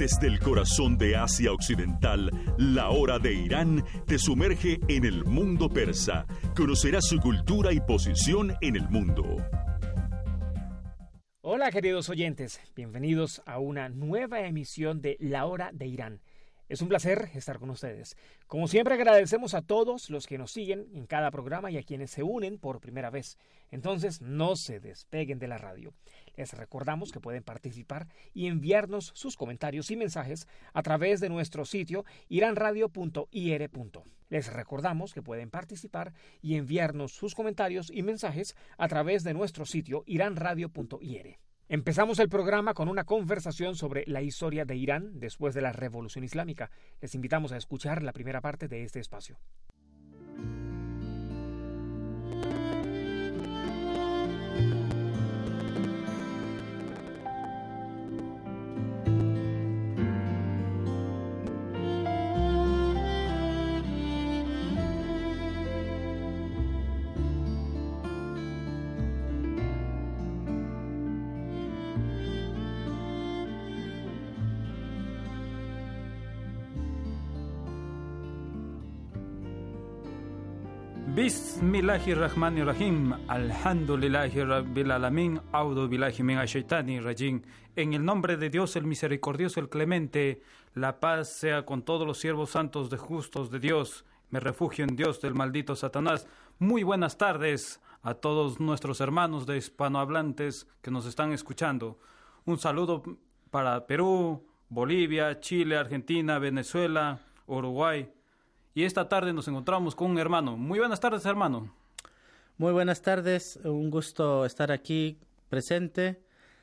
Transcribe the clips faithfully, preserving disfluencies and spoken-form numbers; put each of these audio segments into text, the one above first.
Desde el corazón de Asia Occidental, la hora de Irán te sumerge en el mundo persa. Conocerás su cultura y posición en el mundo. Hola queridos oyentes, bienvenidos a una nueva emisión de La Hora de Irán. Es un placer estar con ustedes. Como siempre agradecemos a todos los que nos siguen en cada programa y a quienes se unen por primera vez. Entonces no se despeguen de la radio. Les recordamos que pueden participar y enviarnos sus comentarios y mensajes a través de nuestro sitio iranradio punto i r. Les recordamos que pueden participar y enviarnos sus comentarios y mensajes a través de nuestro sitio iranradio punto i r. Empezamos el programa con una conversación sobre la historia de Irán después de la Revolución Islámica. Les invitamos a escuchar la primera parte de este espacio. Bismillahirrahmanirrahim. Alhamdulillahi Rabbil Alamin. Audu billahi minash shaitani rajim. En el nombre de Dios, el misericordioso, el clemente, la paz sea con todos los siervos santos de justos de Dios. Me refugio en Dios del maldito Satanás. Muy buenas tardes a todos nuestros hermanos de hispanohablantes que nos están escuchando. Un saludo para Perú, Bolivia, Chile, Argentina, Venezuela, Uruguay. Y esta tarde nos encontramos con un hermano. Muy buenas tardes, hermano. Muy buenas tardes. Un gusto estar aquí presente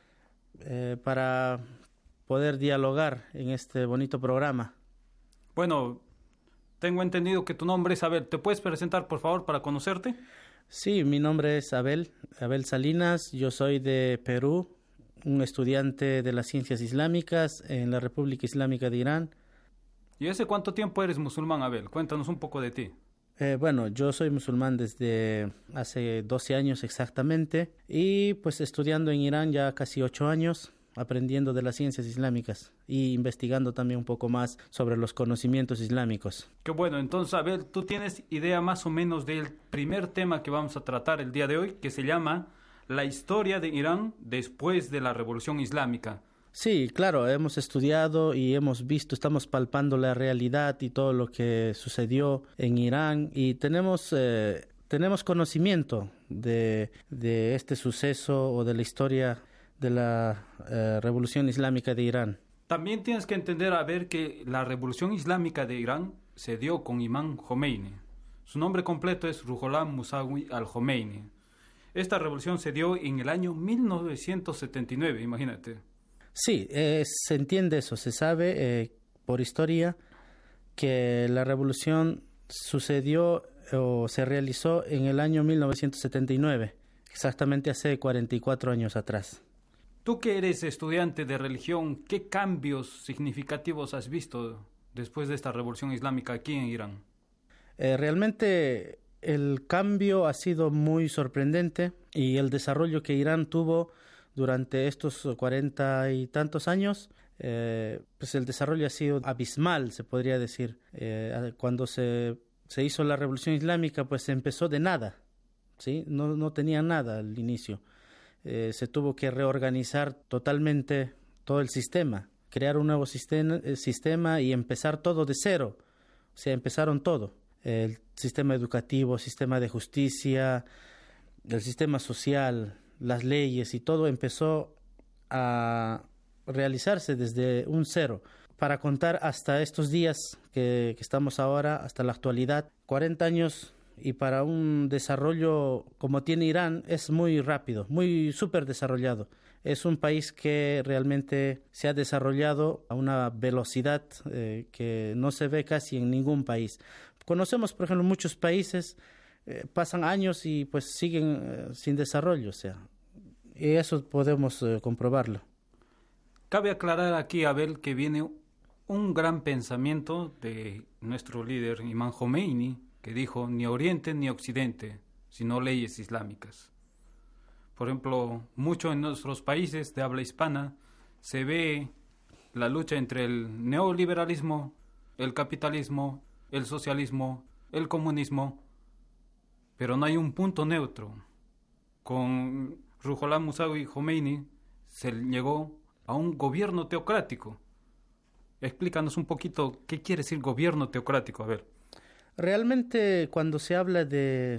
eh, para poder dialogar en este bonito programa. Bueno, tengo entendido que tu nombre es Abel. ¿Te puedes presentar, por favor, para conocerte? Sí, mi nombre es Abel, Abel Salinas. Yo soy de Perú, un estudiante de las ciencias islámicas en la República Islámica de Irán. ¿Y hace cuánto tiempo eres musulmán, Abel? Cuéntanos un poco de ti. Eh, bueno, yo soy musulmán desde hace doce años exactamente y pues estudiando en Irán ya casi ocho años, aprendiendo de las ciencias islámicas y investigando también un poco más sobre los conocimientos islámicos. Qué bueno, entonces Abel, ¿tú tienes idea más o menos del primer tema que vamos a tratar el día de hoy, que se llama la historia de Irán después de la Revolución Islámica? Sí, claro, hemos estudiado y hemos visto, estamos palpando la realidad y todo lo que sucedió en Irán y tenemos, eh, tenemos conocimiento de, de este suceso o de la historia de la eh, Revolución Islámica de Irán. También tienes que entender, a ver, que la Revolución Islámica de Irán se dio con Imam Khomeini. Su nombre completo es Ruhollah Musawi al-Khomeini. Esta revolución se dio en el año mil novecientos setenta y nueve, imagínate. Sí, eh, se entiende eso, se sabe eh, por historia que la revolución sucedió o se realizó en el año mil novecientos setenta y nueve, exactamente hace cuarenta y cuatro años atrás. Tú que eres estudiante de religión, ¿qué cambios significativos has visto después de esta revolución islámica aquí en Irán? Eh, realmente el cambio ha sido muy sorprendente y el desarrollo que Irán tuvo durante estos cuarenta y tantos años, eh, pues el desarrollo ha sido abismal, se podría decir. Eh, cuando se, se hizo la Revolución Islámica, pues se empezó de nada, ¿sí? No, no tenía nada al inicio. Eh, se tuvo que reorganizar totalmente todo el sistema, crear un nuevo sistema, eh, sistema y empezar todo de cero. O sea, empezaron todo. El sistema educativo, sistema de justicia, el sistema social, las leyes y todo empezó a realizarse desde un cero. Para contar hasta estos días que, que estamos ahora, hasta la actualidad, cuarenta años, y para un desarrollo como tiene Irán es muy rápido, muy súper desarrollado. Es un país que realmente se ha desarrollado a una velocidad eh, que no se ve casi en ningún país. Conocemos, por ejemplo, muchos países Eh, pasan años y pues siguen eh, sin desarrollo, o sea, y eso podemos eh, comprobarlo. Cabe aclarar aquí, Abel, que viene un gran pensamiento de nuestro líder Imam Khomeini, que dijo ni Oriente ni Occidente, sino leyes islámicas. Por ejemplo, mucho en nuestros países de habla hispana se ve la lucha entre el neoliberalismo, el capitalismo, el socialismo, el comunismo, pero no hay un punto neutro. Con Ruhollah Musawi Khomeini se llegó a un gobierno teocrático. Explícanos un poquito qué quiere decir gobierno teocrático, a ver. Realmente cuando se habla de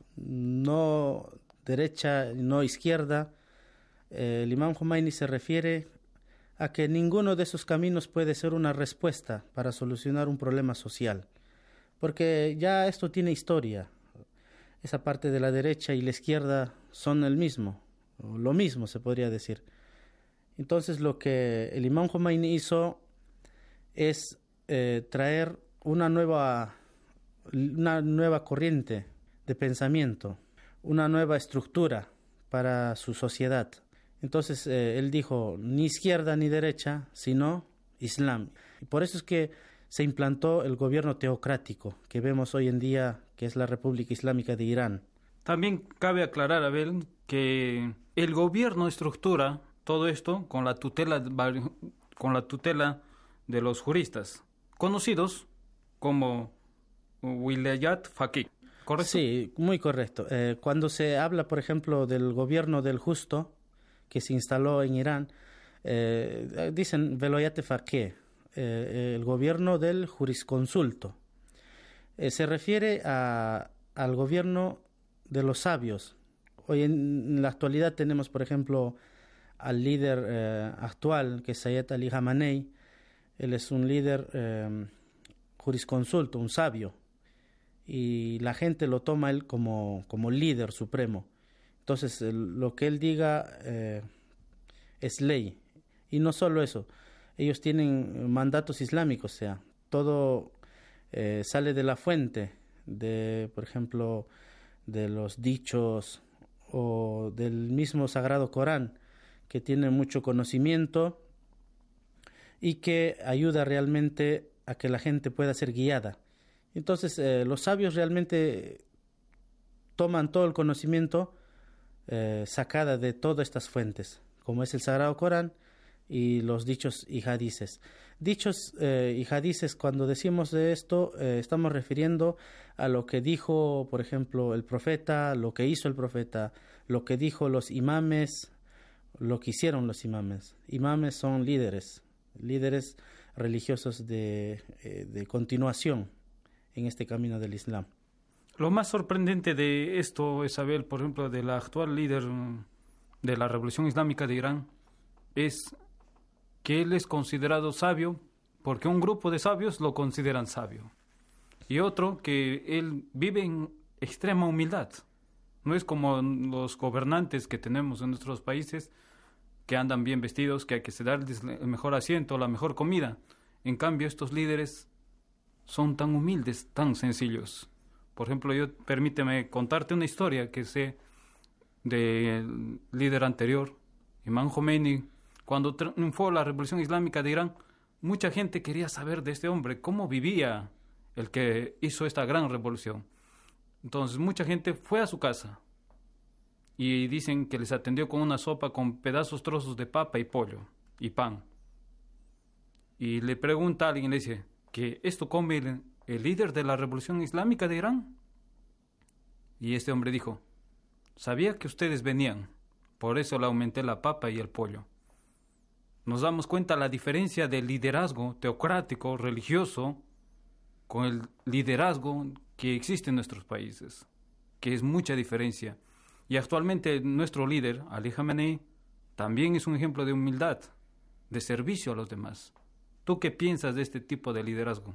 no derecha, no izquierda, eh, el imam Khomeini se refiere a que ninguno de esos caminos puede ser una respuesta para solucionar un problema social, porque ya esto tiene historia. Esa parte de la derecha y la izquierda son el mismo, o lo mismo se podría decir. Entonces lo que el imam Khomeini hizo es eh, traer una nueva, una nueva corriente de pensamiento, una nueva estructura para su sociedad. Entonces eh, él dijo, ni izquierda ni derecha, sino Islam. Y por eso es que se implantó el gobierno teocrático que vemos hoy en día, que es la República Islámica de Irán. También cabe aclarar, Abel, que el gobierno estructura todo esto con la tutela, con la tutela de los juristas, conocidos como Wilayat Faqih, ¿correcto? Sí, muy correcto. Eh, cuando se habla, por ejemplo, del gobierno del justo que se instaló en Irán, eh, dicen Wilayat Faqih, eh, el gobierno del jurisconsulto. Eh, se refiere a, al gobierno de los sabios. Hoy en, en la actualidad tenemos, por ejemplo, al líder eh, actual, que es Ayatollah Ali Khamenei. Él es un líder eh, jurisconsulto, un sabio, y la gente lo toma él como, como líder supremo. Entonces, el, lo que él diga eh, es ley. Y no solo eso, ellos tienen mandatos islámicos, o sea, todo eh, sale de la fuente, de, por ejemplo, de los dichos o del mismo Sagrado Corán, que tiene mucho conocimiento y que ayuda realmente a que la gente pueda ser guiada. Entonces, eh, los sabios realmente toman todo el conocimiento eh, sacada de todas estas fuentes, como es el Sagrado Corán y los dichos y hadices. Dichos eh, y hadices, cuando decimos de esto, eh, estamos refiriendo a lo que dijo, por ejemplo, el profeta, lo que hizo el profeta, lo que dijo los imames, lo que hicieron los imames. Imames son líderes, líderes religiosos de, eh, de continuación en este camino del Islam. Lo más sorprendente de esto, Isabel, por ejemplo, de la actual líder de la Revolución Islámica de Irán, es que él es considerado sabio porque un grupo de sabios lo consideran sabio. Y otro, que él vive en extrema humildad. No es como los gobernantes que tenemos en nuestros países, que andan bien vestidos, que hay que darles el mejor asiento, la mejor comida. En cambio, estos líderes son tan humildes, tan sencillos. Por ejemplo, yo permíteme contarte una historia que sé del líder anterior, Imam Khomeini. Cuando triunfó la Revolución Islámica de Irán, mucha gente quería saber de este hombre, cómo vivía el que hizo esta gran revolución. Entonces, mucha gente fue a su casa y dicen que les atendió con una sopa con pedazos, trozos de papa y pollo y pan. Y le pregunta a alguien, le dice, ¿que esto come el, el líder de la Revolución Islámica de Irán? Y este hombre dijo, sabía que ustedes venían, por eso le aumenté la papa y el pollo. Nos damos cuenta la diferencia del liderazgo teocrático, religioso, con el liderazgo que existe en nuestros países, que es mucha diferencia. Y actualmente nuestro líder, Ali Khamenei, también es un ejemplo de humildad, de servicio a los demás. ¿Tú qué piensas de este tipo de liderazgo?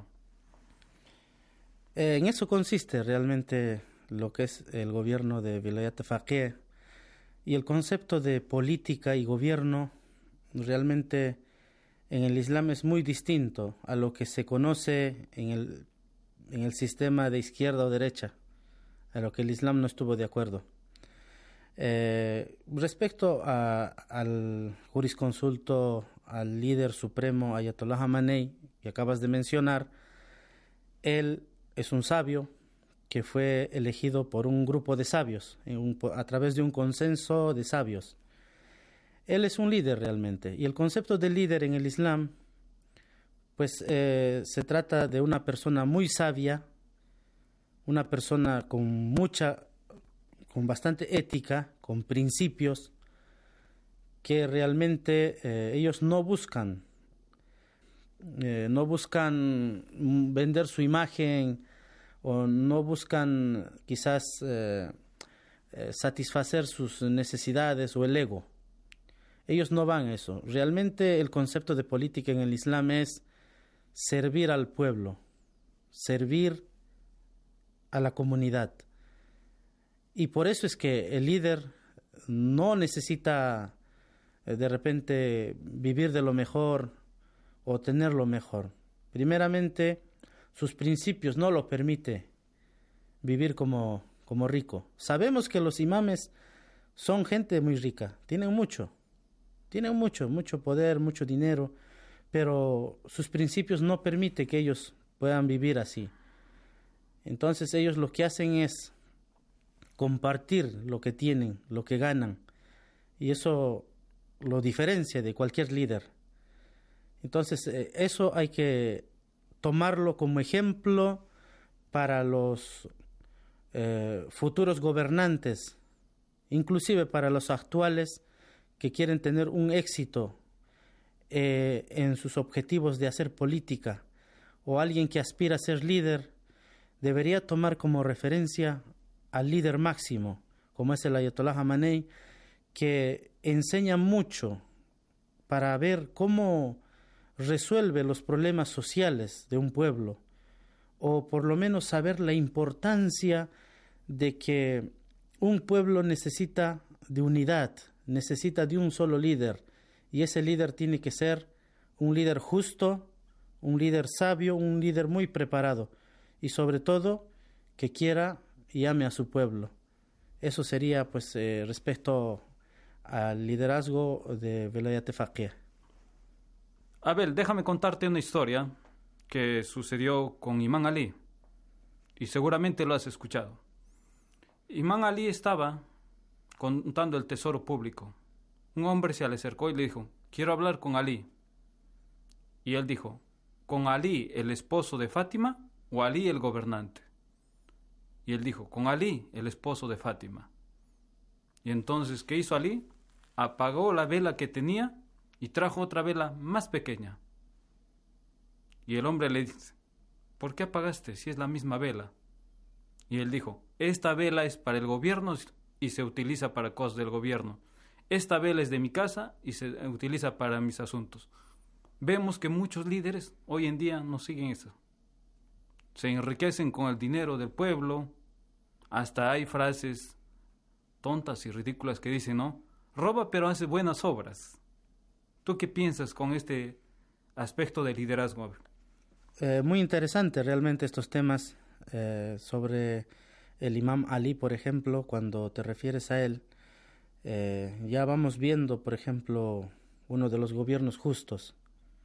Eh, en eso consiste realmente lo que es el gobierno de Wilayat Faqih, y el concepto de política y gobierno realmente en el Islam es muy distinto a lo que se conoce en el, en el sistema de izquierda o derecha, a lo que el Islam no estuvo de acuerdo. Eh, respecto a, al jurisconsulto, al líder supremo Ayatollah Khamenei, que acabas de mencionar, él es un sabio que fue elegido por un grupo de sabios, en un, a través de un consenso de sabios. Él es un líder realmente, y el concepto de líder en el Islam pues eh, se trata de una persona muy sabia, una persona con mucha, con bastante ética, con principios, que realmente eh, ellos no buscan, eh, no buscan vender su imagen o no buscan quizás eh, eh, satisfacer sus necesidades o el ego. Ellos no van a eso. Realmente el concepto de política en el Islam es servir al pueblo, servir a la comunidad. Y por eso es que el líder no necesita eh, de repente vivir de lo mejor o tener lo mejor. Primeramente, sus principios no lo permite vivir como, como rico. Sabemos que los imames son gente muy rica, tienen mucho, tienen mucho, mucho poder, mucho dinero, pero sus principios no permiten que ellos puedan vivir así. Entonces ellos lo que hacen es compartir lo que tienen, lo que ganan, y eso lo diferencia de cualquier líder. Entonces eh, eso hay que tomarlo como ejemplo para los eh, futuros gobernantes, inclusive para los actuales que quieren tener un éxito eh, en sus objetivos de hacer política, o alguien que aspira a ser líder, debería tomar como referencia al líder máximo, como es el Ayatollah Khamenei, que enseña mucho para ver cómo resuelve los problemas sociales de un pueblo, o por lo menos saber la importancia de que un pueblo necesita de unidad, necesita de un solo líder, y ese líder tiene que ser un líder justo, un líder sabio, un líder muy preparado, y sobre todo que quiera y ame a su pueblo. Eso sería pues eh, respecto al liderazgo de Velayat Faqih. Abel, déjame contarte una historia que sucedió con Imam Ali, y seguramente lo has escuchado. Imam Ali estaba contando el tesoro público. Un hombre se le acercó y le dijo: quiero hablar con Ali. Y él dijo: ¿con Ali, el esposo de Fátima, o Ali, el gobernante? Y él dijo: con Ali, el esposo de Fátima. Y entonces, ¿qué hizo Ali? Apagó la vela que tenía y trajo otra vela más pequeña. Y el hombre le dice: ¿por qué apagaste si es la misma vela? Y él dijo: esta vela es para el gobierno y se utiliza para cosas del gobierno. Esta vela es de mi casa y se utiliza para mis asuntos. Vemos que muchos líderes hoy en día no siguen eso. Se enriquecen con el dinero del pueblo. Hasta hay frases tontas y ridículas que dicen, ¿no? Roba pero hace buenas obras. ¿Tú qué piensas con este aspecto de liderazgo? Eh, muy interesante realmente estos temas eh, sobre el Imam Ali, por ejemplo, cuando te refieres a él. Eh, ya vamos viendo, por ejemplo, uno de los gobiernos justos,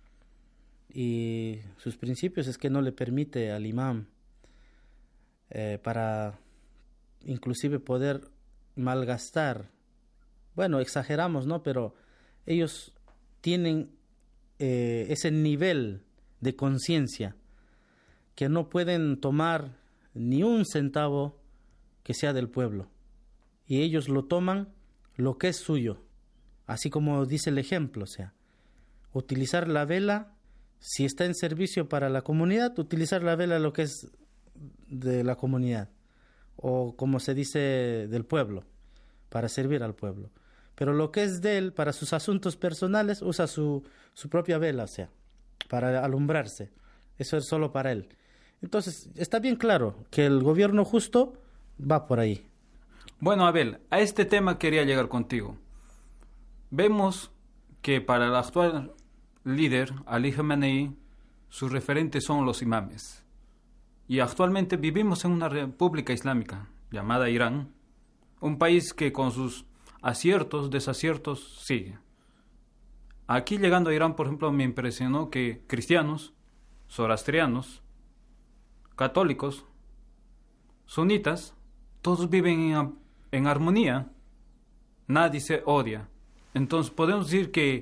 y sus principios es que no le permite al imam eh, para inclusive poder malgastar. Bueno, exageramos, ¿no? Pero ellos tienen eh, ese nivel de conciencia que no pueden tomar ni un centavo que sea del pueblo, y ellos lo toman lo que es suyo, así como dice el ejemplo, o sea, utilizar la vela, si está en servicio para la comunidad, utilizar la vela lo que es de la comunidad, o como se dice, del pueblo, para servir al pueblo. Pero lo que es de él, para sus asuntos personales, usa su, su propia vela, o sea, para alumbrarse. Eso es solo para él. Entonces, está bien claro que el gobierno justo va por ahí. Bueno, Abel, a este tema quería llegar contigo. Vemos que para el actual líder, Ali Khamenei, sus referentes son los imames. Y actualmente vivimos en una república islámica llamada Irán, un país que con sus aciertos, desaciertos, sigue. Aquí llegando a Irán, por ejemplo, me impresionó que cristianos, zoroastrianos, católicos, sunitas, todos viven en, en armonía, nadie se odia. Entonces podemos decir que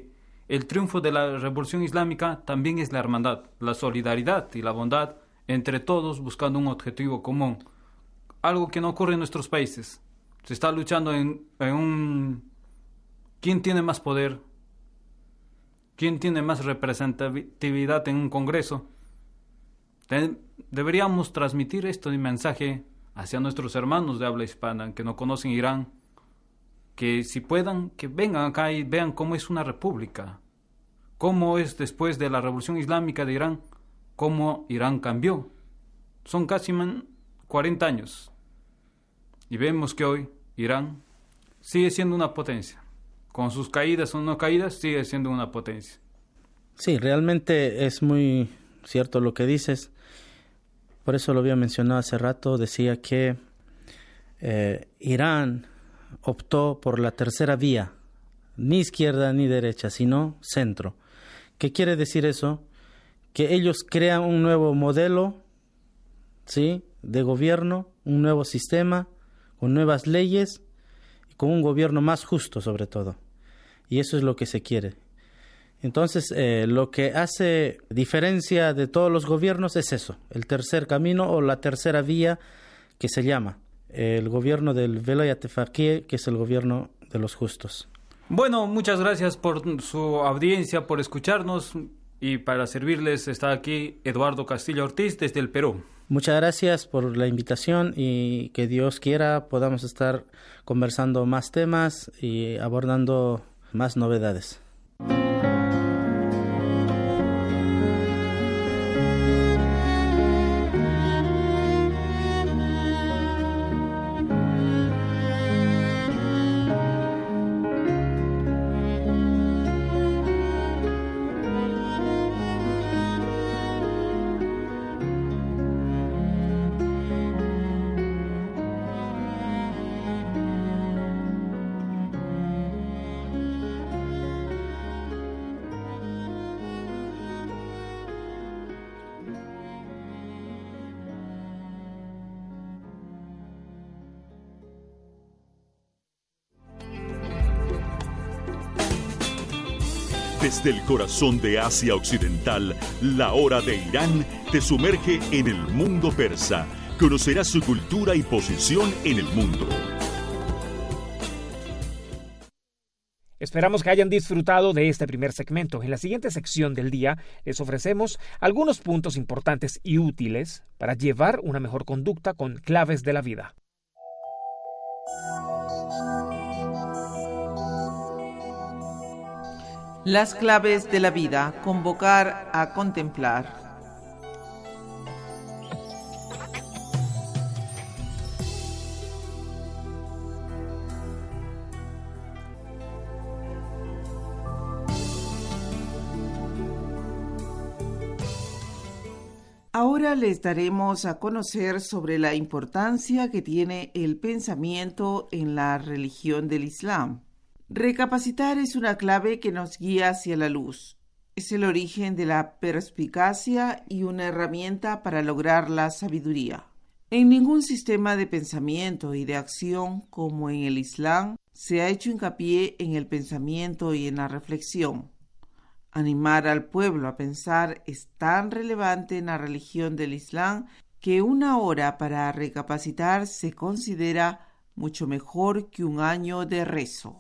el triunfo de la Revolución Islámica también es la hermandad, la solidaridad y la bondad entre todos buscando un objetivo común. Algo que no ocurre en nuestros países. Se está luchando en, en un... ¿Quién tiene más poder? ¿Quién tiene más representatividad en un congreso? De- deberíamos transmitir este mensaje hacia nuestros hermanos de habla hispana que no conocen Irán, que si puedan, que vengan acá y vean cómo es una república, cómo es después de la Revolución Islámica de Irán, cómo Irán cambió. Son casi cuarenta años y vemos que hoy Irán sigue siendo una potencia. Con sus caídas o no caídas, sigue siendo una potencia. Sí, realmente es muy cierto lo que dices. Por eso lo había mencionado hace rato. Decía que eh, Irán optó por la tercera vía, ni izquierda ni derecha, sino centro. ¿Qué quiere decir eso? Que ellos crean un nuevo modelo, ¿sí?, de gobierno, un nuevo sistema, con nuevas leyes y con un gobierno más justo sobre todo. Y eso es lo que se quiere. Entonces, eh, lo que hace diferencia de todos los gobiernos es eso, el tercer camino o la tercera vía que se llama el gobierno del Velayat Faqih, que es el gobierno de los justos. Bueno, muchas gracias por su audiencia, por escucharnos, y para servirles está aquí Eduardo Castillo Ortiz desde el Perú. Muchas gracias por la invitación y que Dios quiera podamos estar conversando más temas y abordando más novedades. Desde el corazón de Asia Occidental, la hora de Irán te sumerge en el mundo persa. Conocerás su cultura y posición en el mundo. Esperamos que hayan disfrutado de este primer segmento. En la siguiente sección del día les ofrecemos algunos puntos importantes y útiles para llevar una mejor conducta con claves de la vida. Las claves de la vida, convocar a contemplar. Ahora les daremos a conocer sobre la importancia que tiene el pensamiento en la religión del Islam. Recapacitar es una clave que nos guía hacia la luz. Es el origen de la perspicacia y una herramienta para lograr la sabiduría. En ningún sistema de pensamiento y de acción como en el Islam se ha hecho hincapié en el pensamiento y en la reflexión. Animar al pueblo a pensar es tan relevante en la religión del Islam que una hora para recapacitar se considera mucho mejor que un año de rezo.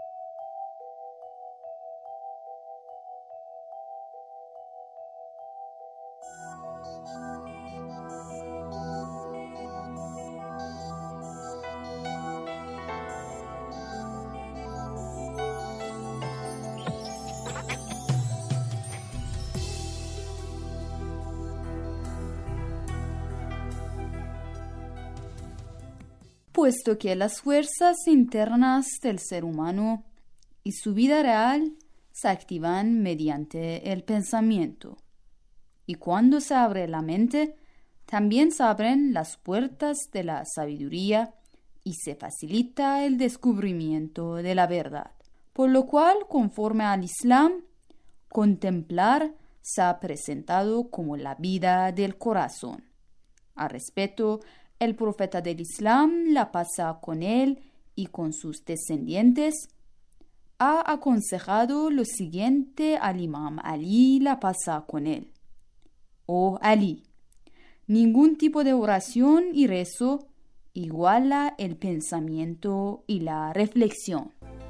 Puesto que las fuerzas internas del ser humano y su vida real se activan mediante el pensamiento. Y cuando se abre la mente, también se abren las puertas de la sabiduría y se facilita el descubrimiento de la verdad. Por lo cual, conforme al Islam, contemplar se ha presentado como la vida del corazón. Al respecto, el profeta del Islam, la paz con él y con sus descendientes, ha aconsejado lo siguiente al Imam Ali, la paz sea con él. Oh Ali, ningún tipo de oración y rezo iguala el pensamiento y la reflexión.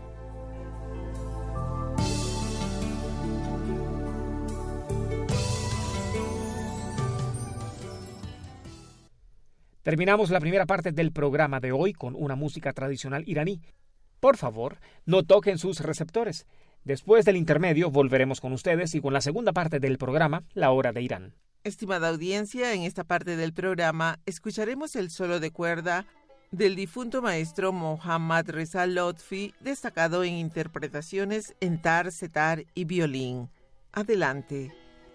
Terminamos la primera parte del programa de hoy con una música tradicional iraní. Por favor, no toquen sus receptores. Después del intermedio volveremos con ustedes y con la segunda parte del programa, La Hora de Irán. Estimada audiencia, en esta parte del programa escucharemos el solo de cuerda del difunto maestro Mohammad Reza Lotfi, destacado en interpretaciones en tar, setar y violín. Adelante.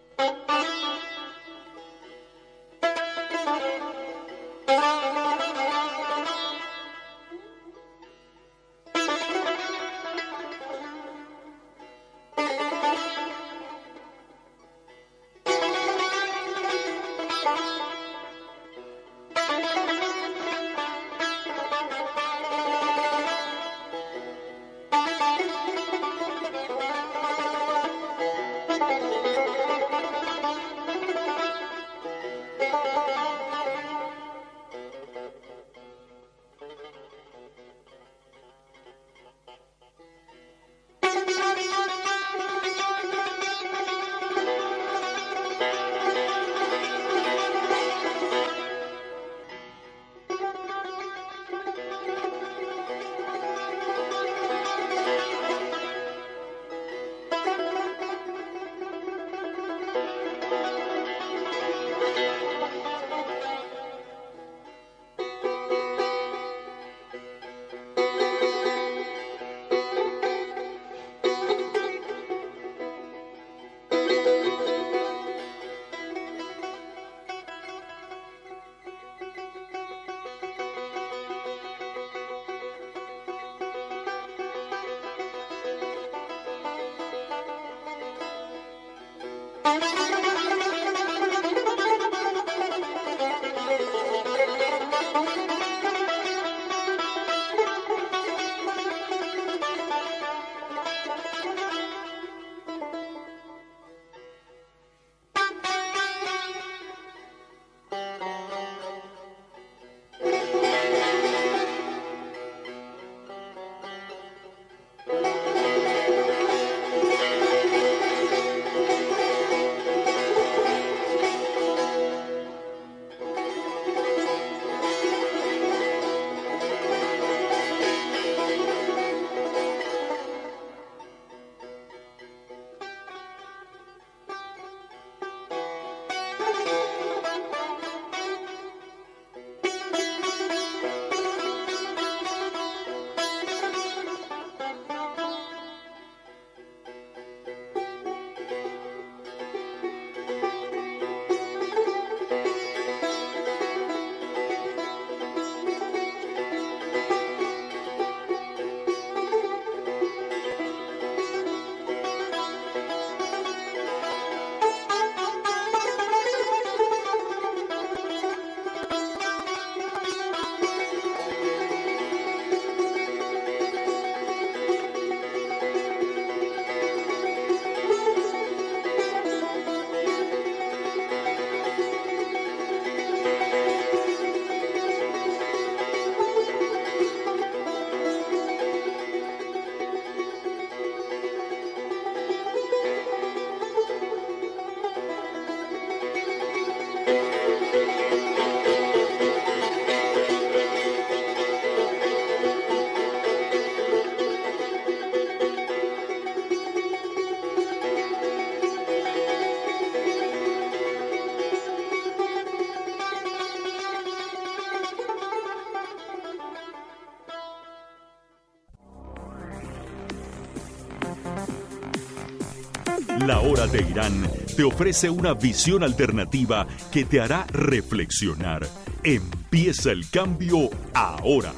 La Hora de Irán te ofrece una visión alternativa que te hará reflexionar. Empieza el cambio ahora.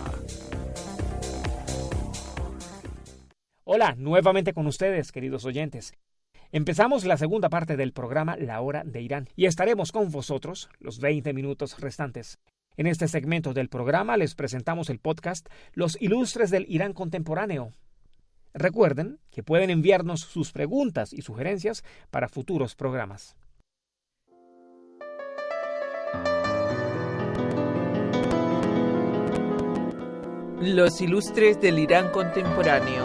Hola, nuevamente con ustedes, queridos oyentes. Empezamos la segunda parte del programa La Hora de Irán y estaremos con vosotros los veinte minutos restantes. En este segmento del programa les presentamos el podcast Los Ilustres del Irán Contemporáneo. Recuerden que pueden enviarnos sus preguntas y sugerencias para futuros programas. Los ilustres del Irán contemporáneo.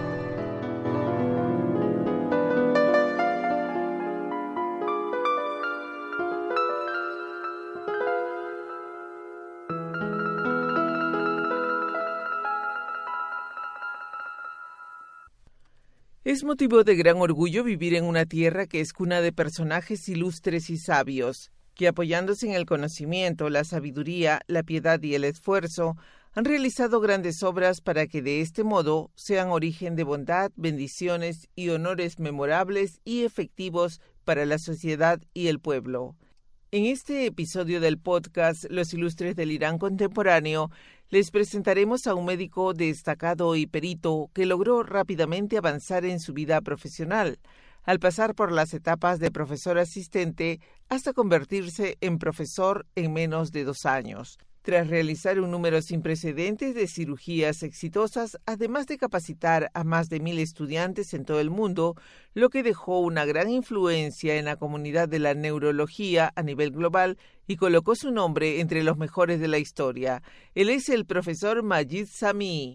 Es motivo de gran orgullo vivir en una tierra que es cuna de personajes ilustres y sabios, que apoyándose en el conocimiento, la sabiduría, la piedad y el esfuerzo, han realizado grandes obras para que de este modo sean origen de bondad, bendiciones y honores memorables y efectivos para la sociedad y el pueblo. En este episodio del podcast Los Ilustres del Irán Contemporáneo, les presentaremos a un médico destacado y perito que logró rápidamente avanzar en su vida profesional, al pasar por las etapas de profesor asistente hasta convertirse en profesor en menos de dos años. Tras realizar un número sin precedentes de cirugías exitosas, además de capacitar a más de mil estudiantes en todo el mundo, lo que dejó una gran influencia en la comunidad de la neurología a nivel global y colocó su nombre entre los mejores de la historia. Él es el profesor Majid Samii.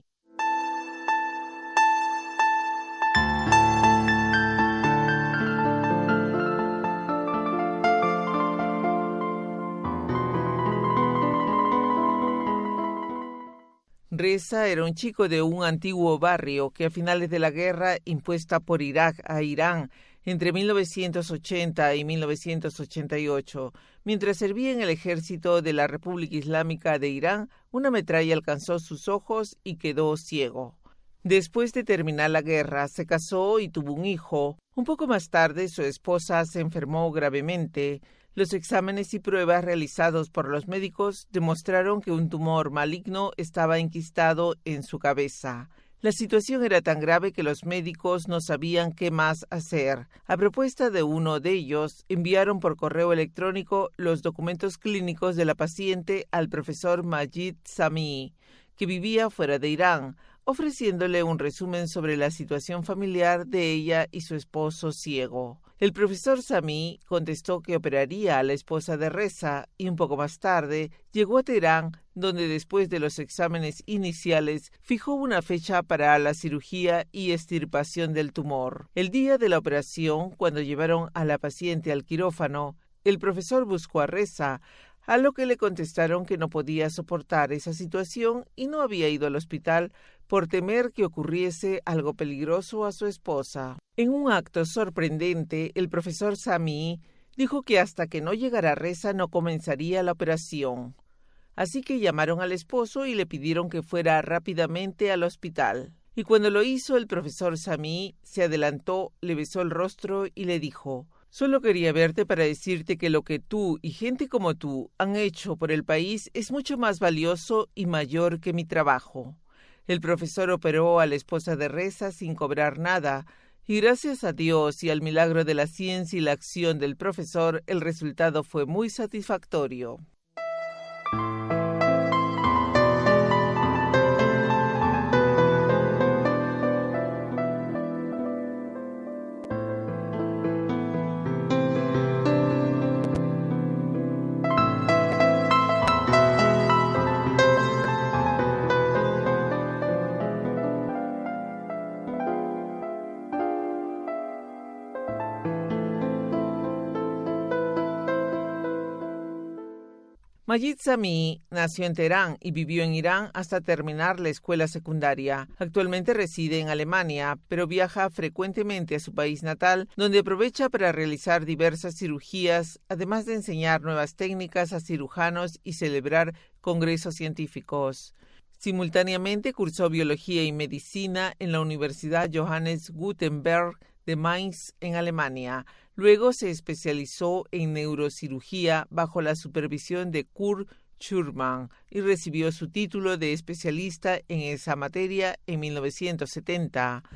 Reza era un chico de un antiguo barrio que a finales de la guerra impuesta por Irak a Irán entre mil novecientos ochenta y mil novecientos ochenta y ocho, mientras servía en el ejército de la República Islámica de Irán, una metralla alcanzó sus ojos y quedó ciego. Después de terminar la guerra, se casó y tuvo un hijo. Un poco más tarde, su esposa se enfermó gravemente. Los exámenes y pruebas realizados por los médicos demostraron que un tumor maligno estaba enquistado en su cabeza. La situación era tan grave que los médicos no sabían qué más hacer. A propuesta de uno de ellos, enviaron por correo electrónico los documentos clínicos de la paciente al profesor Majid Samii, que vivía fuera de Irán, ofreciéndole un resumen sobre la situación familiar de ella y su esposo ciego. El profesor Samii contestó que operaría a la esposa de Reza y un poco más tarde llegó a Teherán, donde después de los exámenes iniciales fijó una fecha para la cirugía y extirpación del tumor. El día de la operación, cuando llevaron a la paciente al quirófano, el profesor buscó a Reza, a lo que le contestaron que no podía soportar esa situación y no había ido al hospital por temer que ocurriese algo peligroso a su esposa. En un acto sorprendente, el profesor Samii dijo que hasta que no llegara Reza no comenzaría la operación. Así que llamaron al esposo y le pidieron que fuera rápidamente al hospital. Y cuando lo hizo, el profesor Samii se adelantó, le besó el rostro y le dijo: «Solo quería verte para decirte que lo que tú y gente como tú han hecho por el país es mucho más valioso y mayor que mi trabajo». El profesor operó a la esposa de Reza sin cobrar nada, y gracias a Dios y al milagro de la ciencia y la acción del profesor, el resultado fue muy satisfactorio. Majid Samii nació en Teherán y vivió en Irán hasta terminar la escuela secundaria. Actualmente reside en Alemania, pero viaja frecuentemente a su país natal, donde aprovecha para realizar diversas cirugías, además de enseñar nuevas técnicas a cirujanos y celebrar congresos científicos. Simultáneamente cursó biología y medicina en la Universidad Johannes Gutenberg de Mainz, en Alemania. Luego se especializó en neurocirugía bajo la supervisión de Kurt Schurman y recibió su título de especialista en esa materia en mil novecientos setenta.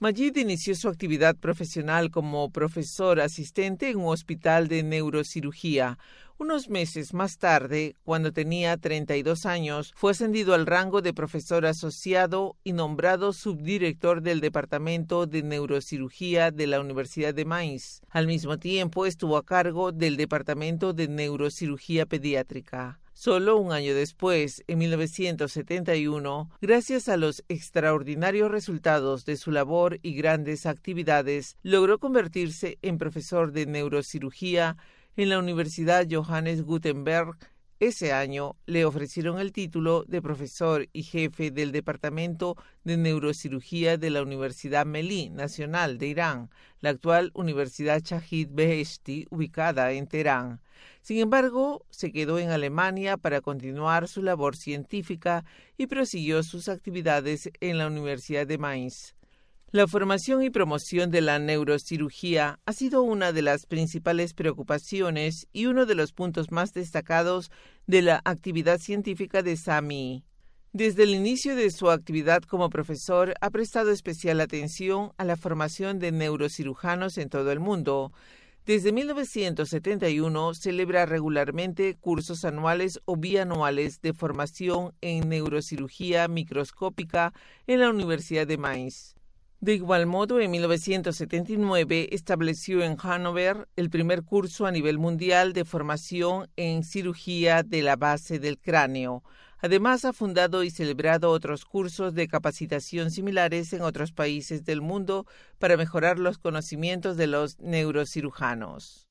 Majid inició su actividad profesional como profesor asistente en un hospital de neurocirugía. Unos meses más tarde, cuando tenía treinta y dos años, fue ascendido al rango de profesor asociado y nombrado subdirector del Departamento de Neurocirugía de la Universidad de Mainz. Al mismo tiempo, estuvo a cargo del Departamento de Neurocirugía Pediátrica. Solo un año después, en mil novecientos setenta y uno, gracias a los extraordinarios resultados de su labor y grandes actividades, logró convertirse en profesor de neurocirugía en la Universidad Johannes Gutenberg. Ese año le ofrecieron el título de profesor y jefe del Departamento de Neurocirugía de la Universidad Melli Nacional de Irán, la actual Universidad Shahid Beheshti, ubicada en Teherán. Sin embargo, se quedó en Alemania para continuar su labor científica y prosiguió sus actividades en la Universidad de Mainz. La formación y promoción de la neurocirugía ha sido una de las principales preocupaciones y uno de los puntos más destacados de la actividad científica de Sami. Desde el inicio de su actividad como profesor, ha prestado especial atención a la formación de neurocirujanos en todo el mundo. Desde mil novecientos setenta y uno celebra regularmente cursos anuales o bianuales de formación en neurocirugía microscópica en la Universidad de Mainz. De igual modo, en mil novecientos setenta y nueve estableció en Hannover el primer curso a nivel mundial de formación en cirugía de la base del cráneo. Además, ha fundado y celebrado otros cursos de capacitación similares en otros países del mundo para mejorar los conocimientos de los neurocirujanos.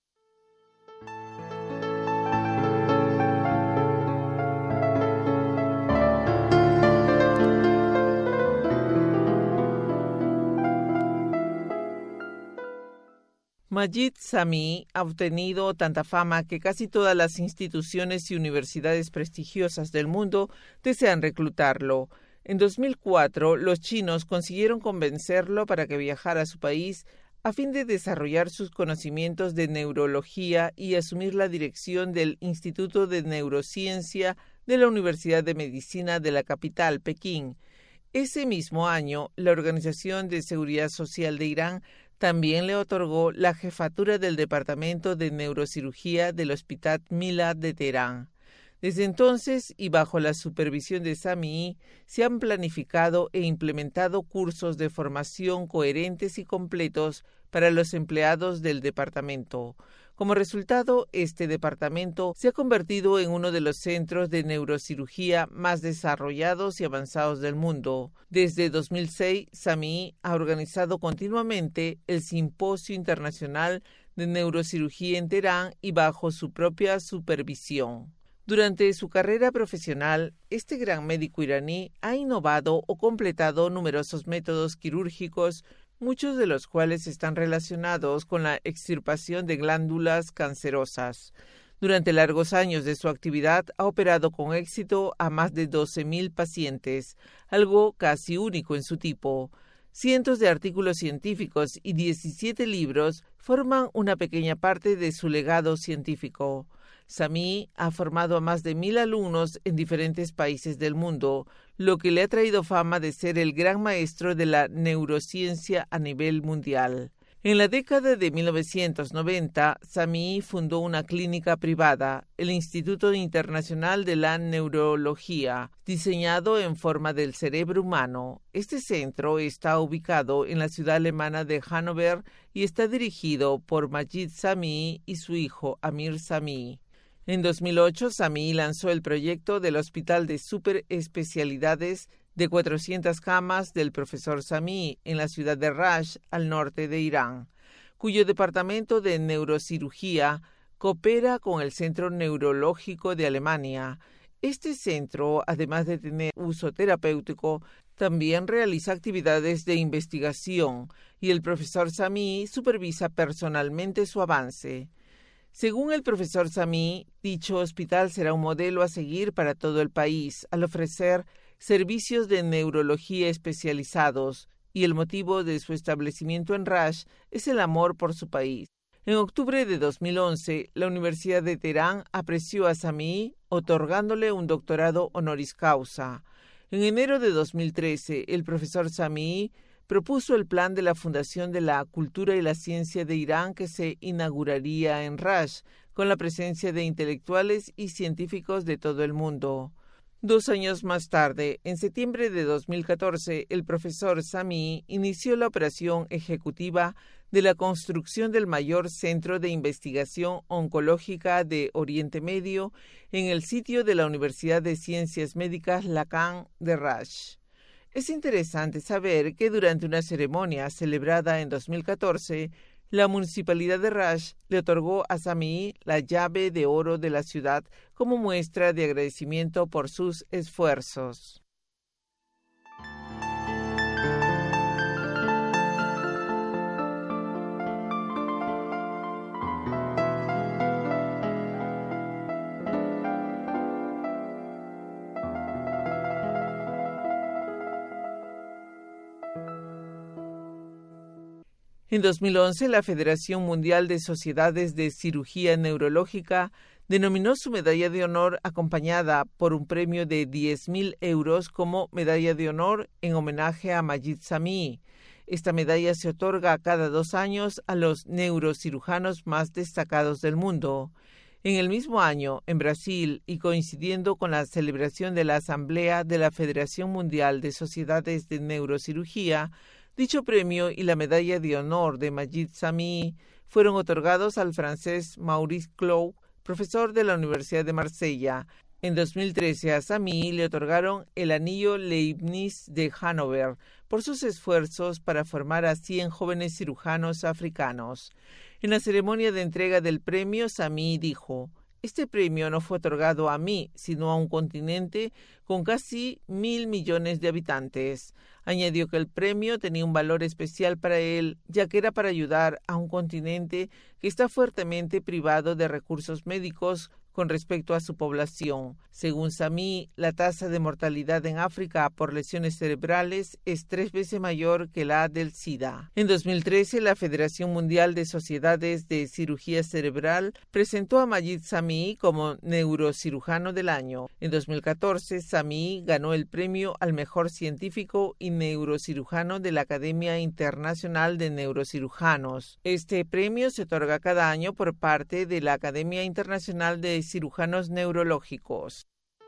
Majid Sami ha obtenido tanta fama que casi todas las instituciones y universidades prestigiosas del mundo desean reclutarlo. En dos mil cuatro, los chinos consiguieron convencerlo para que viajara a su país a fin de desarrollar sus conocimientos de neurología y asumir la dirección del Instituto de Neurociencia de la Universidad de Medicina de la capital, Pekín. Ese mismo año, la Organización de Seguridad Social de Irán también le otorgó la jefatura del Departamento de Neurocirugía del Hospital Mila de Teherán. Desde entonces, y bajo la supervisión de Sami, se han planificado e implementado cursos de formación coherentes y completos para los empleados del departamento. Como resultado, este departamento se ha convertido en uno de los centros de neurocirugía más desarrollados y avanzados del mundo. Desde dos mil seis, Sami ha organizado continuamente el Simposio Internacional de Neurocirugía en Teherán y bajo su propia supervisión. Durante su carrera profesional, este gran médico iraní ha innovado o completado numerosos métodos quirúrgicos, muchos de los cuales están relacionados con la extirpación de glándulas cancerosas. Durante largos años de su actividad, ha operado con éxito a más de doce mil pacientes, algo casi único en su tipo. Cientos de artículos científicos y diecisiete libros forman una pequeña parte de su legado científico. Sami ha formado a más de mil alumnos en diferentes países del mundo, lo que le ha traído fama de ser el gran maestro de la neurociencia a nivel mundial. En la década de mil novecientos noventa, Sami fundó una clínica privada, el Instituto Internacional de la Neurología, diseñado en forma del cerebro humano. Este centro está ubicado en la ciudad alemana de Hannover y está dirigido por Majid Sami y su hijo Amir Sami. En dos mil ocho, Sami lanzó el proyecto del Hospital de Superespecialidades de cuatrocientas camas del profesor Sami en la ciudad de Rash, al norte de Irán, cuyo departamento de neurocirugía coopera con el Centro Neurológico de Alemania. Este centro, además de tener uso terapéutico, también realiza actividades de investigación y el profesor Sami supervisa personalmente su avance. Según el profesor Sami, dicho hospital será un modelo a seguir para todo el país al ofrecer servicios de neurología especializados, y el motivo de su establecimiento en Rash es el amor por su país. En octubre de dos mil once, la Universidad de Teherán apreció a Sami otorgándole un doctorado honoris causa. En enero de dos mil trece, el profesor Sami propuso el plan de la Fundación de la Cultura y la Ciencia de Irán que se inauguraría en Rash, con la presencia de intelectuales y científicos de todo el mundo. Dos años más tarde, en septiembre de dos mil catorce, el profesor Sami inició la operación ejecutiva de la construcción del mayor centro de investigación oncológica de Oriente Medio en el sitio de la Universidad de Ciencias Médicas Lacan de Rash. Es interesante saber que durante una ceremonia celebrada en dos mil catorce, la Municipalidad de Rash le otorgó a Sami la llave de oro de la ciudad como muestra de agradecimiento por sus esfuerzos. En dos mil once, la Federación Mundial de Sociedades de Cirugía Neurológica denominó su medalla de honor acompañada por un premio de diez mil euros como medalla de honor en homenaje a Majid Sami. Esta medalla se otorga cada dos años a los neurocirujanos más destacados del mundo. En el mismo año, en Brasil, y coincidiendo con la celebración de la Asamblea de la Federación Mundial de Sociedades de Neurocirugía, dicho premio y la medalla de honor de Majid Sami fueron otorgados al francés Maurice Cloux, profesor de la Universidad de Marsella. En dos mil trece a Sami le otorgaron el anillo Leibniz de Hannover por sus esfuerzos para formar a cien jóvenes cirujanos africanos. En la ceremonia de entrega del premio, Sami dijo: «Este premio no fue otorgado a mí, sino a un continente con casi mil millones de habitantes». Añadió que el premio tenía un valor especial para él, ya que era para ayudar a un continente que está fuertemente privado de recursos médicos con respecto a su población. Según Sami, la tasa de mortalidad en África por lesiones cerebrales es tres veces mayor que la del SIDA. En dos mil trece, la Federación Mundial de Sociedades de Cirugía Cerebral presentó a Majid Sami como neurocirujano del año. En dos mil catorce, Sami ganó el premio al mejor científico y neurocirujano de la Academia Internacional de Neurocirujanos. Este premio se otorga cada año por parte de la Academia Internacional de Cirujanos Neurológicos.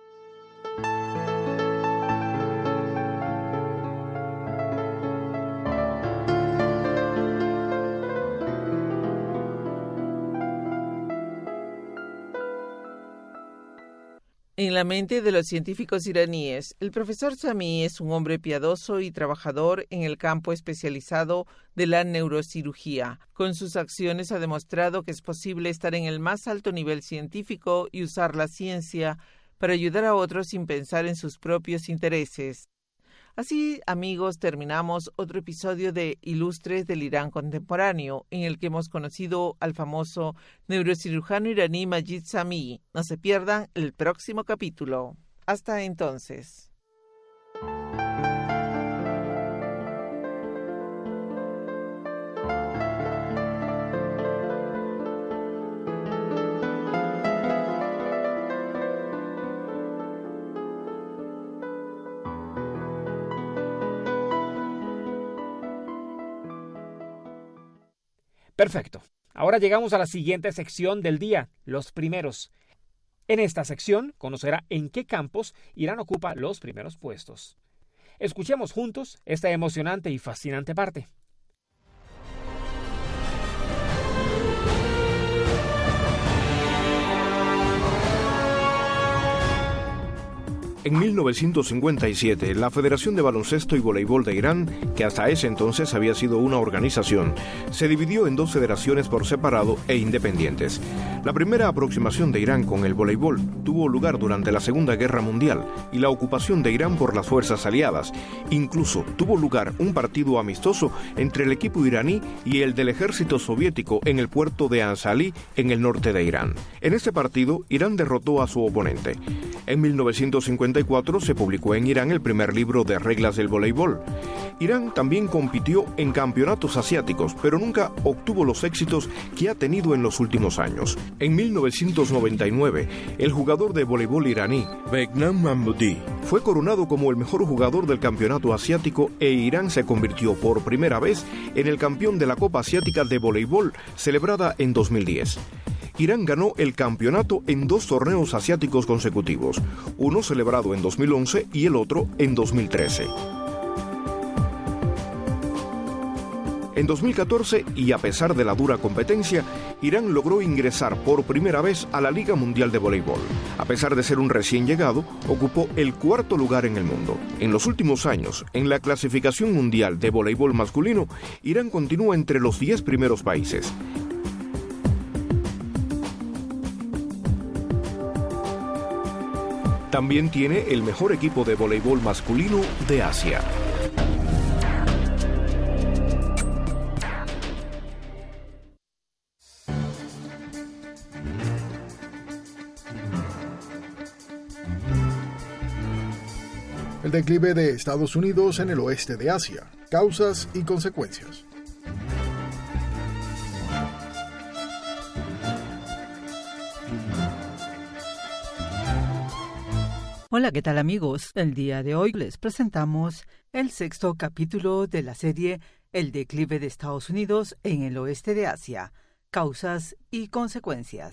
En la mente de los científicos iraníes, el profesor Sami es un hombre piadoso y trabajador en el campo especializado de la neurocirugía. Con sus acciones ha demostrado que es posible estar en el más alto nivel científico y usar la ciencia para ayudar a otros sin pensar en sus propios intereses. Así, amigos, terminamos otro episodio de Ilustres del Irán Contemporáneo, en el que hemos conocido al famoso neurocirujano iraní Majid Sami. No se pierdan el próximo capítulo. Hasta entonces. Perfecto. Ahora llegamos a la siguiente sección del día, los primeros. En esta sección conocerá en qué campos Irán ocupa los primeros puestos. Escuchemos juntos esta emocionante y fascinante parte. En mil novecientos cincuenta y siete, la Federación de Baloncesto y Voleibol de Irán, que hasta ese entonces había sido una organización, se dividió en dos federaciones por separado e independientes. La primera aproximación de Irán con el voleibol tuvo lugar durante la Segunda Guerra Mundial y la ocupación de Irán por las fuerzas aliadas. Incluso tuvo lugar un partido amistoso entre el equipo iraní y el del ejército soviético en el puerto de Ansalí, en el norte de Irán. En este partido, Irán derrotó a su oponente. En mil novecientos cincuenta ochenta y cuatro se publicó en Irán el primer libro de reglas del voleibol. Irán también compitió en campeonatos asiáticos, pero nunca obtuvo los éxitos que ha tenido en los últimos años. En mil novecientos noventa y nueve, el jugador de voleibol iraní, Behnam Mahmoudi, fue coronado como el mejor jugador del campeonato asiático e Irán se convirtió por primera vez en el campeón de la Copa Asiática de Voleibol, celebrada en dos mil diez. Irán ganó el campeonato en dos torneos asiáticos consecutivos, uno celebrado en dos mil once y el otro en dos mil trece. En dos mil catorce, y a pesar de la dura competencia, Irán logró ingresar por primera vez a la Liga Mundial de Voleibol. A pesar de ser un recién llegado, ocupó el cuarto lugar en el mundo. En los últimos años, en la clasificación mundial de voleibol masculino, Irán continúa entre los diez primeros países. También tiene el mejor equipo de voleibol masculino de Asia. El declive de Estados Unidos en el oeste de Asia, causas y consecuencias. Hola, ¿qué tal amigos? El día de hoy les presentamos el sexto capítulo de la serie El declive de Estados Unidos en el oeste de Asia, causas y consecuencias.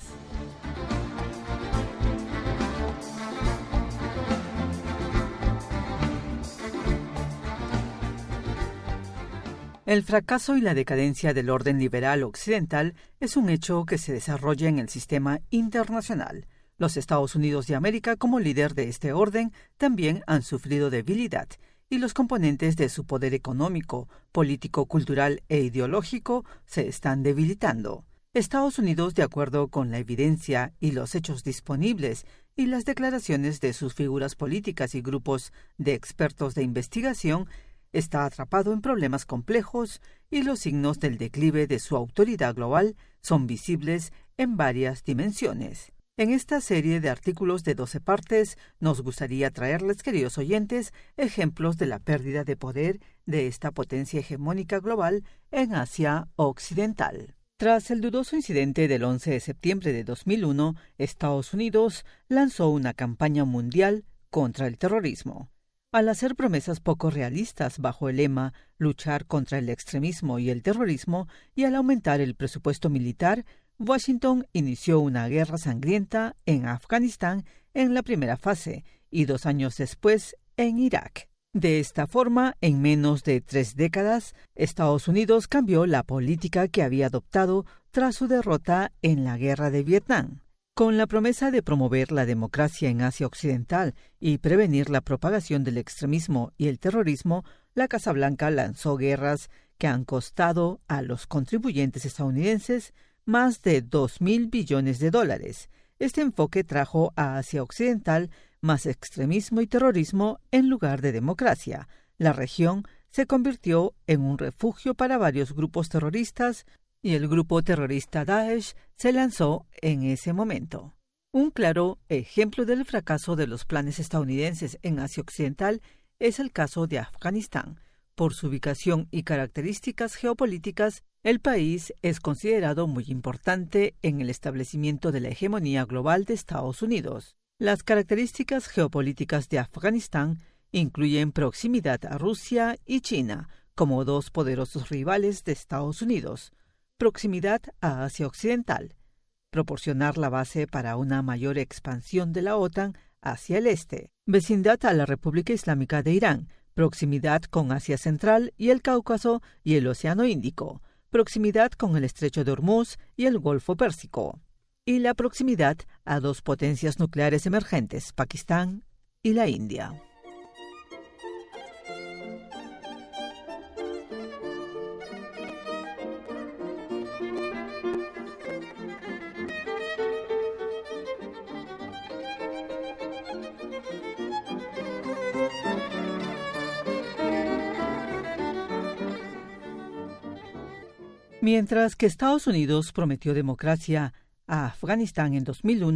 El fracaso y la decadencia del orden liberal occidental es un hecho que se desarrolla en el sistema internacional. Los Estados Unidos de América, como líder de este orden, también han sufrido debilidad, y los componentes de su poder económico, político, cultural e ideológico se están debilitando. Estados Unidos, de acuerdo con la evidencia y los hechos disponibles y las declaraciones de sus figuras políticas y grupos de expertos de investigación, está atrapado en problemas complejos y los signos del declive de su autoridad global son visibles en varias dimensiones. En esta serie de artículos de doce partes nos gustaría traerles, queridos oyentes, ejemplos de la pérdida de poder de esta potencia hegemónica global en Asia Occidental. Tras el dudoso incidente del once de septiembre de dos mil uno, Estados Unidos lanzó una campaña mundial contra el terrorismo. Al hacer promesas poco realistas bajo el lema «luchar contra el extremismo y el terrorismo» y al aumentar el presupuesto militar, Washington inició una guerra sangrienta en Afganistán en la primera fase y dos años después en Irak. De esta forma, en menos de tres décadas, Estados Unidos cambió la política que había adoptado tras su derrota en la guerra de Vietnam. Con la promesa de promover la democracia en Asia Occidental y prevenir la propagación del extremismo y el terrorismo, la Casa Blanca lanzó guerras que han costado a los contribuyentes estadounidenses más de dos mil billones de dólares. Este enfoque trajo a Asia Occidental más extremismo y terrorismo en lugar de democracia. La región se convirtió en un refugio para varios grupos terroristas, y el grupo terrorista Daesh se lanzó en ese momento. Un claro ejemplo del fracaso de los planes estadounidenses en Asia Occidental es el caso de Afganistán. Por su ubicación y características geopolíticas, el país es considerado muy importante en el establecimiento de la hegemonía global de Estados Unidos. Las características geopolíticas de Afganistán incluyen proximidad a Rusia y China como dos poderosos rivales de Estados Unidos, proximidad a Asia Occidental, proporcionar la base para una mayor expansión de la OTAN hacia el este, vecindad a la República Islámica de Irán, proximidad con Asia Central y el Cáucaso y el Océano Índico, proximidad con el Estrecho de Hormuz y el Golfo Pérsico, y la proximidad a dos potencias nucleares emergentes, Pakistán y la India. Mientras que Estados Unidos prometió democracia a Afganistán en dos mil uno,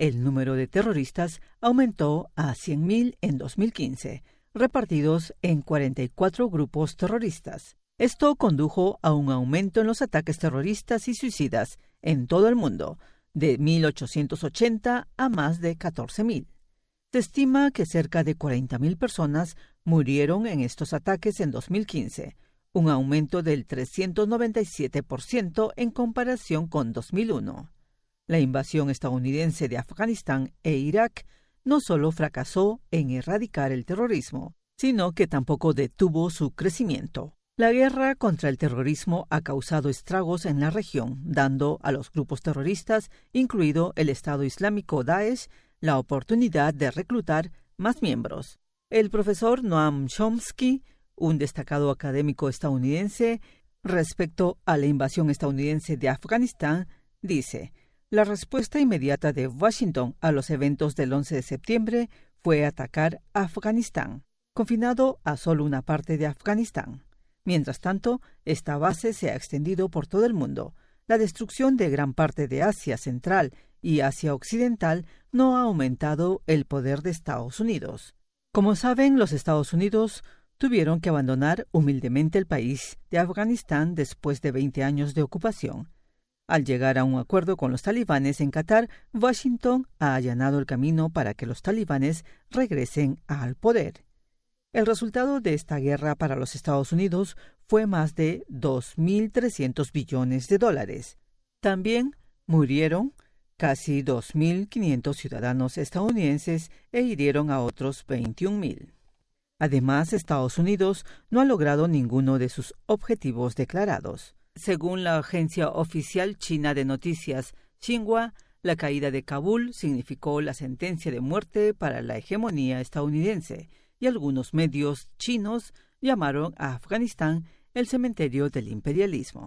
el número de terroristas aumentó a cien mil en dos mil quince, repartidos en cuarenta y cuatro grupos terroristas. Esto condujo a un aumento en los ataques terroristas y suicidas en todo el mundo, de mil ochocientos ochenta a más de catorce mil. Se estima que cerca de cuarenta mil personas murieron en estos ataques en dos mil quince, un aumento del trescientos noventa y siete por ciento en comparación con dos mil uno. La invasión estadounidense de Afganistán e Irak no solo fracasó en erradicar el terrorismo, sino que tampoco detuvo su crecimiento. La guerra contra el terrorismo ha causado estragos en la región, dando a los grupos terroristas, incluido el Estado Islámico Daesh, la oportunidad de reclutar más miembros. El profesor Noam Chomsky, un destacado académico estadounidense, respecto a la invasión estadounidense de Afganistán, dice: la respuesta inmediata de Washington a los eventos del once de septiembre fue atacar Afganistán, confinado a solo una parte de Afganistán. Mientras tanto, esta base se ha extendido por todo el mundo. La destrucción de gran parte de Asia Central y Asia Occidental no ha aumentado el poder de Estados Unidos. Como saben, los Estados Unidos tuvieron que abandonar humildemente el país de Afganistán después de veinte años de ocupación. Al llegar a un acuerdo con los talibanes en Qatar, Washington ha allanado el camino para que los talibanes regresen al poder. El resultado de esta guerra para los Estados Unidos fue más de dos mil trescientos billones de dólares. También murieron casi dos mil quinientos ciudadanos estadounidenses e hirieron a otros veintiún mil. Además, Estados Unidos no ha logrado ninguno de sus objetivos declarados. Según la agencia oficial china de noticias Xinhua, la caída de Kabul significó la sentencia de muerte para la hegemonía estadounidense, y algunos medios chinos llamaron a Afganistán el cementerio del imperialismo.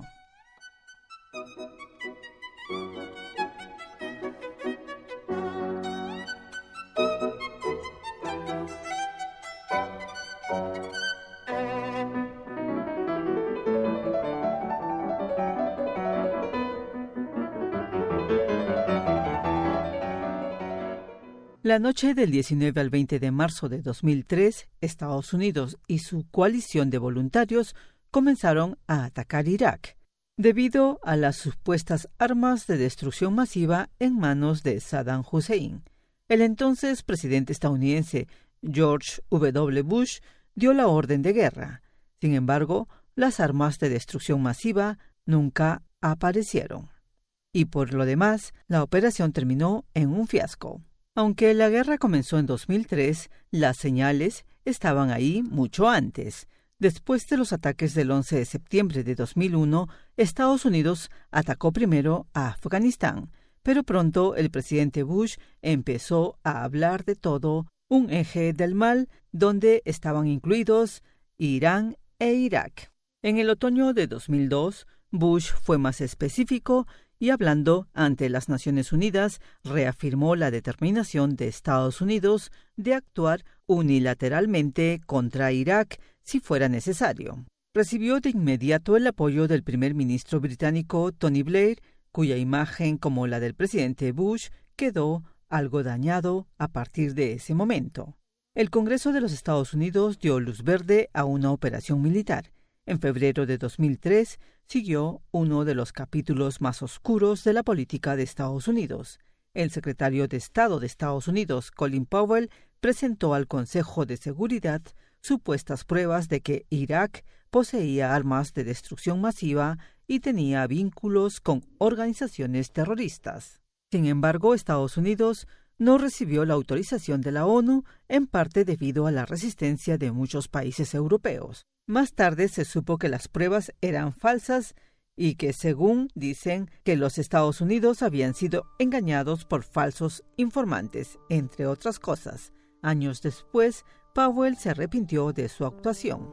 La noche del diecinueve al veinte de marzo de dos mil tres, Estados Unidos y su coalición de voluntarios comenzaron a atacar Irak, debido a las supuestas armas de destrucción masiva en manos de Saddam Hussein. El entonces presidente estadounidense George W. Bush dio la orden de guerra. Sin embargo, las armas de destrucción masiva nunca aparecieron. Y por lo demás, la operación terminó en un fiasco. Aunque la guerra comenzó en dos mil tres, las señales estaban ahí mucho antes. Después de los ataques del once de septiembre de dos mil uno, Estados Unidos atacó primero a Afganistán, pero pronto el presidente Bush empezó a hablar de todo un eje del mal donde estaban incluidos Irán e Irak. En el otoño de dos mil dos, Bush fue más específico y hablando ante las Naciones Unidas, reafirmó la determinación de Estados Unidos de actuar unilateralmente contra Irak si fuera necesario. Recibió de inmediato el apoyo del primer ministro británico Tony Blair, cuya imagen, como la del presidente Bush, quedó algo dañado a partir de ese momento. El Congreso de los Estados Unidos dio luz verde a una operación militar. En febrero de dos mil tres siguió uno de los capítulos más oscuros de la política de Estados Unidos. El secretario de Estado de Estados Unidos, Colin Powell, presentó al Consejo de Seguridad supuestas pruebas de que Irak poseía armas de destrucción masiva y tenía vínculos con organizaciones terroristas. Sin embargo, Estados Unidos no recibió la autorización de la ONU, en parte debido a la resistencia de muchos países europeos. Más tarde se supo que las pruebas eran falsas y que, según dicen, que los Estados Unidos habían sido engañados por falsos informantes, entre otras cosas. Años después, Powell se arrepintió de su actuación.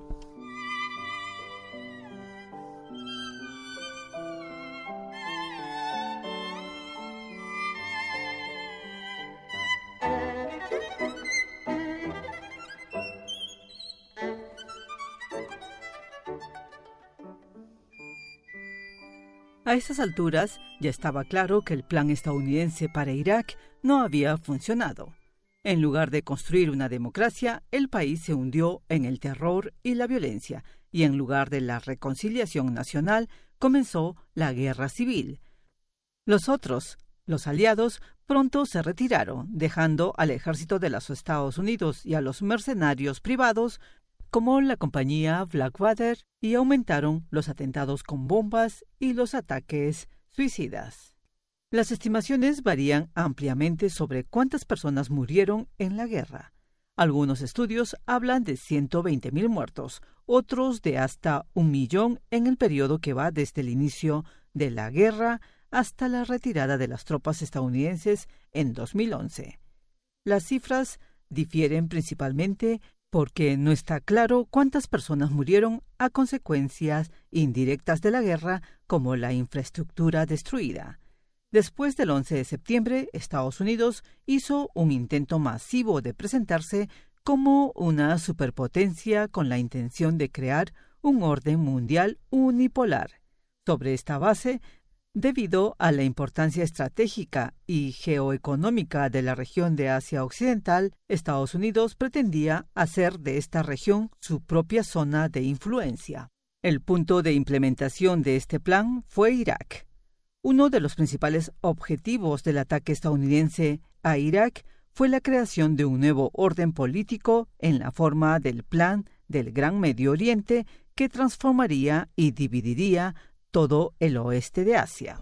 A estas alturas ya estaba claro que el plan estadounidense para Irak no había funcionado. En lugar de construir una democracia, el país se hundió en el terror y la violencia, y en lugar de la reconciliación nacional, comenzó la guerra civil. Los otros, los aliados, pronto se retiraron, dejando al ejército de los Estados Unidos y a los mercenarios privados, como la compañía Blackwater, y aumentaron los atentados con bombas y los ataques suicidas. Las estimaciones varían ampliamente sobre cuántas personas murieron en la guerra. Algunos estudios hablan de ciento veinte mil muertos, otros de hasta un millón en el periodo que va desde el inicio de la guerra hasta la retirada de las tropas estadounidenses en dos mil once. Las cifras difieren principalmente porque no está claro cuántas personas murieron a consecuencias indirectas de la guerra, como la infraestructura destruida. Después del once de septiembre, Estados Unidos hizo un intento masivo de presentarse como una superpotencia con la intención de crear un orden mundial unipolar. Sobre esta base, debido a la importancia estratégica y geoeconómica de la región de Asia Occidental, Estados Unidos pretendía hacer de esta región su propia zona de influencia. El punto de implementación de este plan fue Irak. Uno de los principales objetivos del ataque estadounidense a Irak fue la creación de un nuevo orden político en la forma del Plan del Gran Medio Oriente, que transformaría y dividiría todo el oeste de Asia.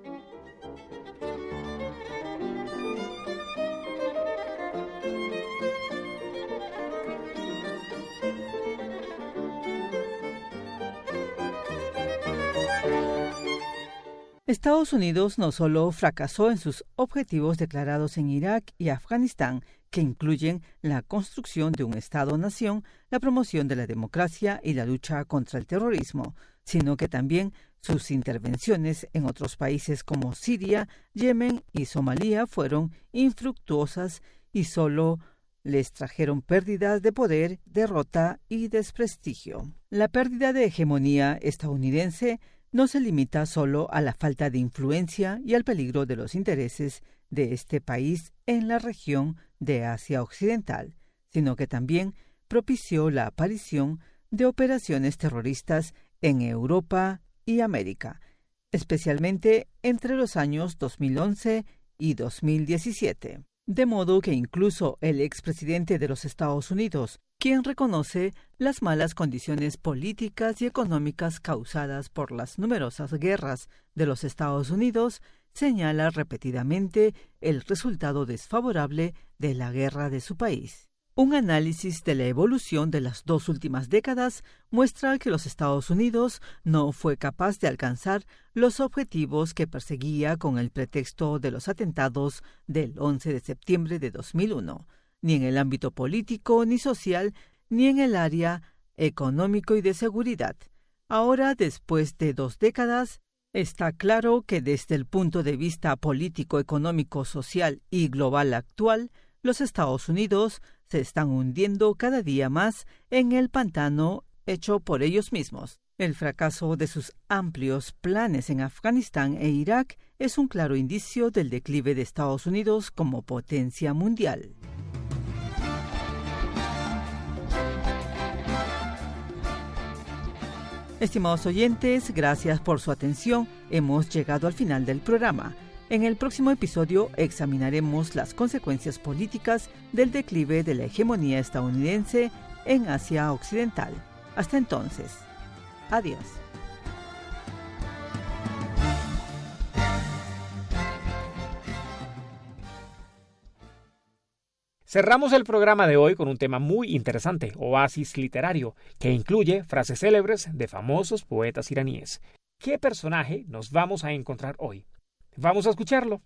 Estados Unidos no solo fracasó en sus objetivos declarados en Irak y Afganistán, que incluyen la construcción de un Estado-nación, la promoción de la democracia y la lucha contra el terrorismo, sino que también sus intervenciones en otros países como Siria, Yemen y Somalia fueron infructuosas y solo les trajeron pérdidas de poder, derrota y desprestigio. La pérdida de hegemonía estadounidense no se limita solo a la falta de influencia y al peligro de los intereses de este país en la región de Asia Occidental, sino que también propició la aparición de operaciones terroristas en Europa y América, especialmente entre los años dos mil once y dos mil diecisiete. De modo que incluso el expresidente de los Estados Unidos, quien reconoce las malas condiciones políticas y económicas causadas por las numerosas guerras de los Estados Unidos, señala repetidamente el resultado desfavorable de la guerra de su país. Un análisis de la evolución de las dos últimas décadas muestra que los Estados Unidos no fue capaz de alcanzar los objetivos que perseguía con el pretexto de los atentados del once de septiembre de dos mil uno, ni en el ámbito político ni social, ni en el área económico y de seguridad. Ahora, después de dos décadas, está claro que desde el punto de vista político, económico, social y global actual, los Estados Unidos se están hundiendo cada día más en el pantano hecho por ellos mismos. El fracaso de sus amplios planes en Afganistán e Irak es un claro indicio del declive de Estados Unidos como potencia mundial. Estimados oyentes, gracias por su atención. Hemos llegado al final del programa. En el próximo episodio examinaremos las consecuencias políticas del declive de la hegemonía estadounidense en Asia Occidental. Hasta entonces, adiós. Cerramos el programa de hoy con un tema muy interesante, oasis literario, que incluye frases célebres de famosos poetas iraníes. ¿Qué personaje nos vamos a encontrar hoy? Vamos a escucharlo.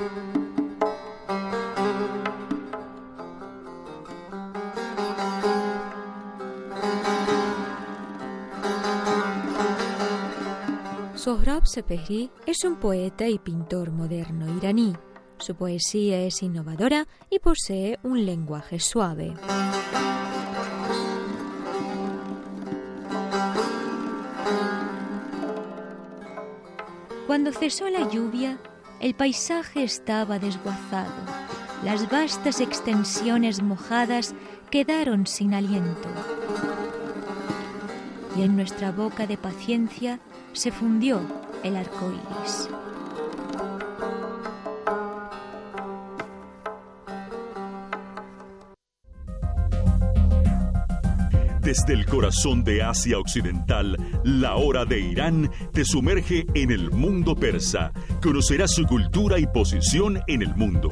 Sohrab Sepehri es un poeta y pintor moderno iraní. Su poesía es innovadora y posee un lenguaje suave. Cuando cesó la lluvia, el paisaje estaba desguazado. Las vastas extensiones mojadas quedaron sin aliento. Y en nuestra boca de paciencia se fundió el arco iris. Desde el corazón de Asia Occidental, la hora de Irán te sumerge en el mundo persa. Conocerás su cultura y posición en el mundo.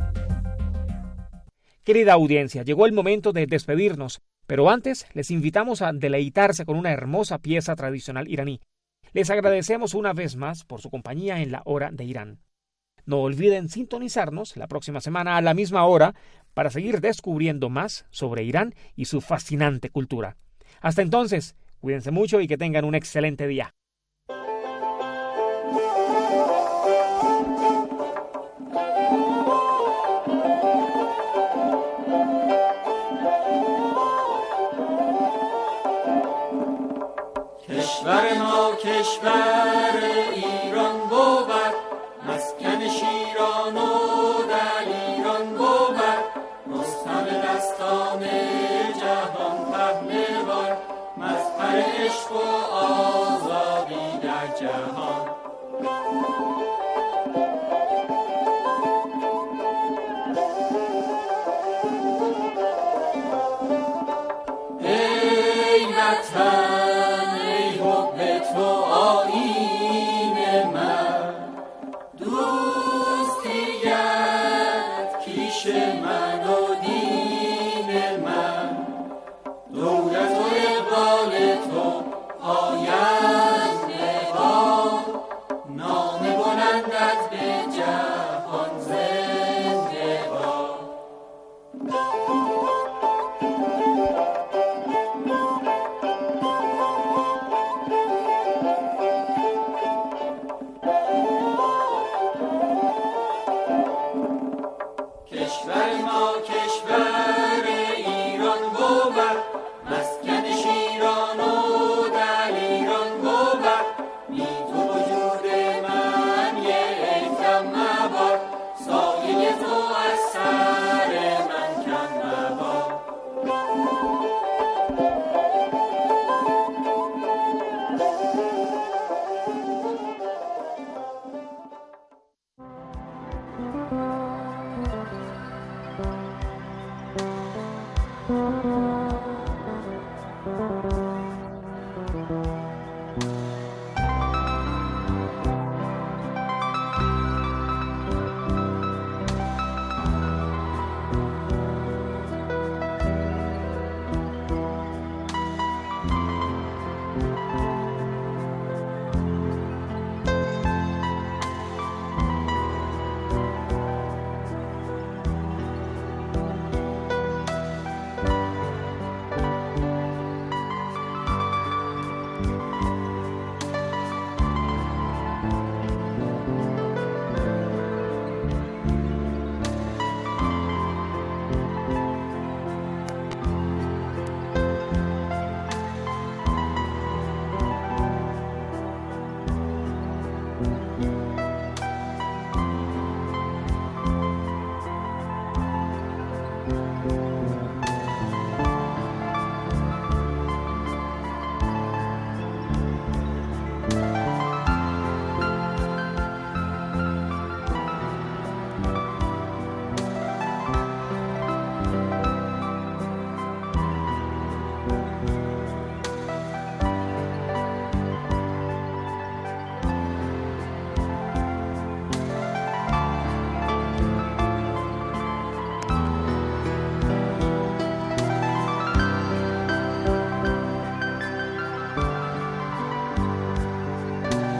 Querida audiencia, llegó el momento de despedirnos, pero antes les invitamos a deleitarse con una hermosa pieza tradicional iraní. Les agradecemos una vez más por su compañía en la hora de Irán. No olviden sintonizarnos la próxima semana a la misma hora para seguir descubriendo más sobre Irán y su fascinante cultura. Hasta entonces, cuídense mucho y que tengan un excelente día. کشور ما کشور